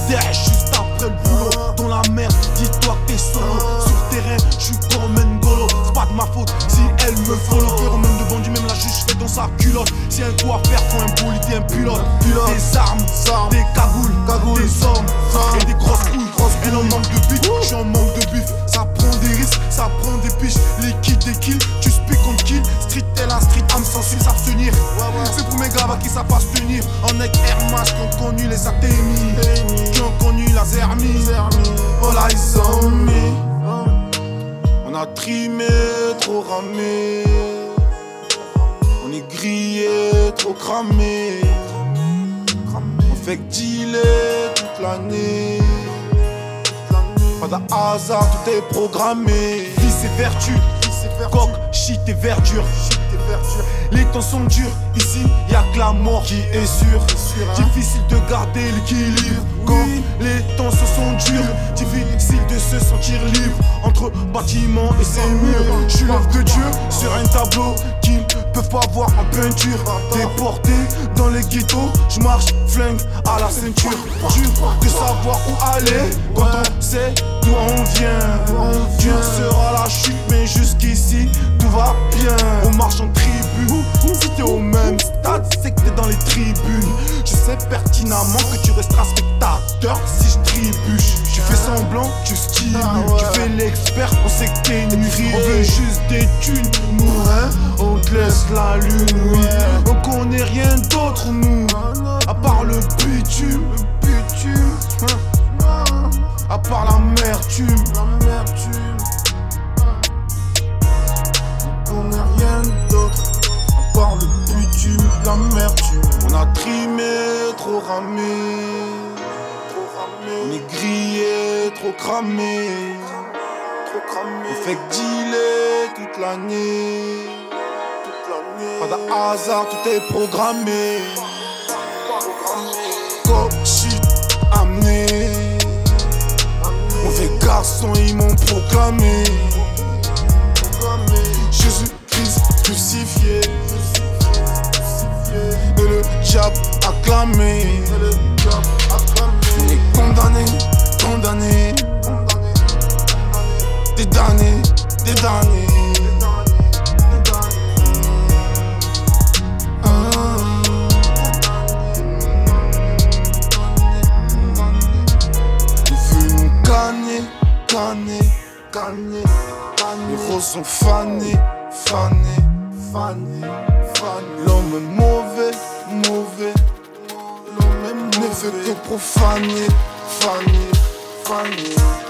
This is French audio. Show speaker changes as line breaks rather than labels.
Dash juste après le boulot. Dans la merde, dis-toi que t'es solo. Sur terrain, j'suis comme un golo. C'est pas de ma faute si elle me follow. Phénomène de bandit, même la juge fait dans sa culotte. Si un coup à faire, faut un bolide et un pilote. Des armes, des cagoules, des hommes et des grosses couilles. Elle en manque de bif, j'suis en manque de bif. Ça prend des risques, ça prend des piches. Liquide des kills, tu speak on kill. Street est la street, âme sensible, s'abstenir. C'est pour mes gars qui savent pas se tenir. En avec Air Max qui ont connu les atémies, qui ont connu la zermie. All eyes on me. On a trimé, trop ramé. On est grillé, trop cramé. On fait que dealer toute l'année. Pas de hasard, tout est programmé. Vice et vertu, coq, shit et verdure. Les temps sont durs, ici y'a que la mort qui est sûre. Difficile de garder l'équilibre quand les temps se sont durs. Difficile de se sentir libre entre bâtiments et ses murs. Je suis l'œuvre de Dieu sur un tableau qu'ils peuvent pas voir en peinture. Déporté dans les ghettos, je marche flingue à la ceinture. Dur de savoir où aller quand on sait d'où on vient. Dur sera la chute, mais jusqu'ici tout va bien. On marche en tribu, si t'es au même stade, c'est que t'es dans les tribunes. Je sais pertinemment que tu resteras spectateur si je trébuche. Tu fais semblant, tu stimules, tu fais l'expert, on sait que t'es une rire. On veut juste des thunes, nous, hein. On te laisse la lune, oui. On connaît rien d'autre, nous, à part le bitume, à part l'amertume. On connaît rien d'autre, à part le bitume, l'amertume. On a trimé, trop ramé. On est grillé, trop cramé. On fait que dealer toute l'année. Pas de hasard, tout est programmé. Coq, shit, amené. Mauvais garçon, ils m'ont proclamé. Jésus-Christ crucifié. Et le diable acclamé. On est condamné, condamné. Des damnés, des damnés. Les roses sont fanées. L'homme mauvais. L'homme ne fait que profaner.